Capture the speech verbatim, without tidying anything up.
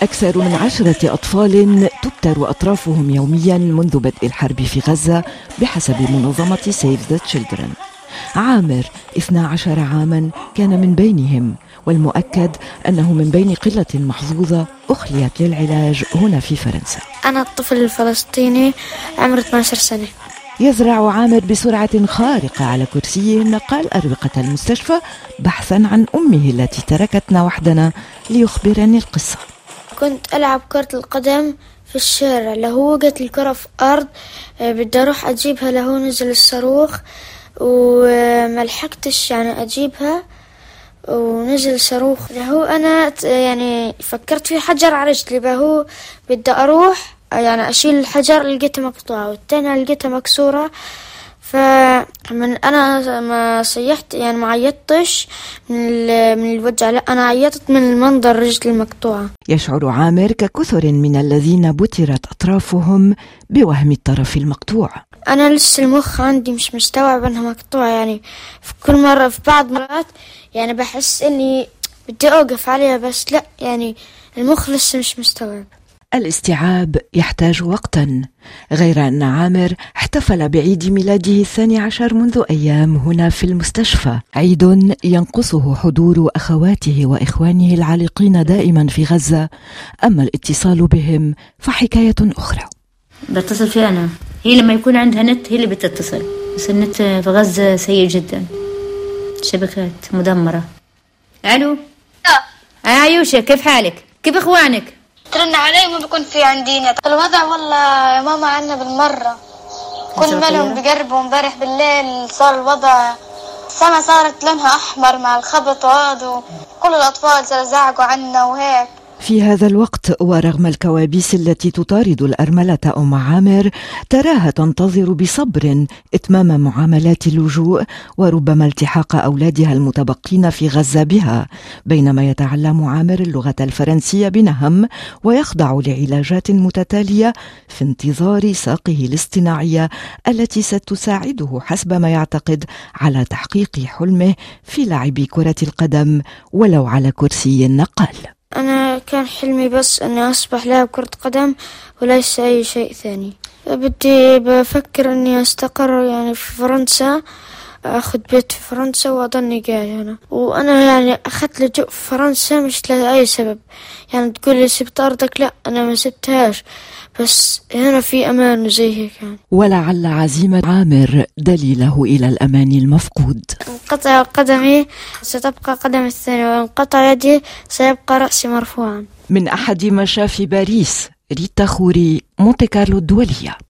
أكثر من عشرة أطفال تبتر أطرافهم يوميا منذ بدء الحرب في غزة بحسب منظمة Save the Children. عامر اثني عشر عاما كان من بينهم، والمؤكد أنه من بين قلة محظوظة أخليت للعلاج هنا في فرنسا. أنا الطفل الفلسطيني عمره اثني عشر سنة. يزرع عامر بسرعة خارقة على كرسيه نقال أروقة المستشفى بحثا عن أمه التي تركتنا وحدنا ليخبرني القصة. كنت ألعب كرة القدم في الشارع، لهو وقت الكرة في أرض بدي أروح أجيبها، لهو نزل الصاروخ وملحقتش يعني أجيبها ونزل صاروخ، لهو أنا يعني فكرت في حجر على رجلي، بهو بدي أروح يعني أشيل الحجر لقيتها مقطوعة والتانية لقيتها مكسورة، فمن أنا ما صيحت يعني ما عيطتش من من الوجع، لا أنا عيطت من المنظر رجلي المقطوعة. يشعر عامر ككثر من الذين بترت أطرافهم بوهم الطرف المقطوع. أنا لسه المخ عندي مش مستوعب أنها مقطوعة، يعني في كل مرة في بعض مرات يعني بحس إني بدي أوقف عليها، بس لا يعني المخ لسه مش مستوعب. الاستيعاب يحتاج وقتا، غير أن عامر احتفل بعيد ميلاده الثاني عشر منذ أيام هنا في المستشفى، عيد ينقصه حضور أخواته وإخوانه العالقين دائما في غزة. أما الاتصال بهم فحكاية أخرى. بتصل فيها أنا، هي لما يكون عندها نت هي اللي بتتصل، بس النت في غزة سيء جدا، شبكات مدمرة. ألو آه عيوشة، كيف حالك؟ كيف إخوانك؟ ترن علي وما بيكون في عندي نت. الوضع والله يا ماما عنا بالمرة، كل ما لهم بقربوا. امبارح بالليل صار الوضع، السما صارت لونها أحمر مع الخبط وهذا، كل الأطفال زعقوا عنا وهيك. في هذا الوقت ورغم الكوابيس التي تطارد الأرملة أم عامر، تراها تنتظر بصبر إتمام معاملات اللجوء وربما التحاق أولادها المتبقين في غزة بها، بينما يتعلم عامر اللغة الفرنسية بنهم ويخضع لعلاجات متتالية في انتظار ساقه الاصطناعية التي ستساعده حسب ما يعتقد على تحقيق حلمه في لعب كرة القدم ولو على كرسي النقال. أنا كان حلمي بس أني أصبح لاعب كرة قدم وليس أي شيء ثاني. بدي بفكر أني أستقر يعني في فرنسا، أخذ بيت في فرنسا وأضلني قاعد هنا، وأنا يعني أخذت لجوء في فرنسا مش لأي سبب، يعني تقول لي سبت أرضك، لا أنا ما سبتهاش، بس هنا في أمان زي هيك يعني. ولعل عزيمة عامر دليله إلى الأمان المفقود. انقطع قدمي ستبقى قدمي الثانية، وانقطع يدي سيبقى رأسي مرفوعا. من أحد مشافي باريس، ريتا خوري، مونتي كارلو الدولية.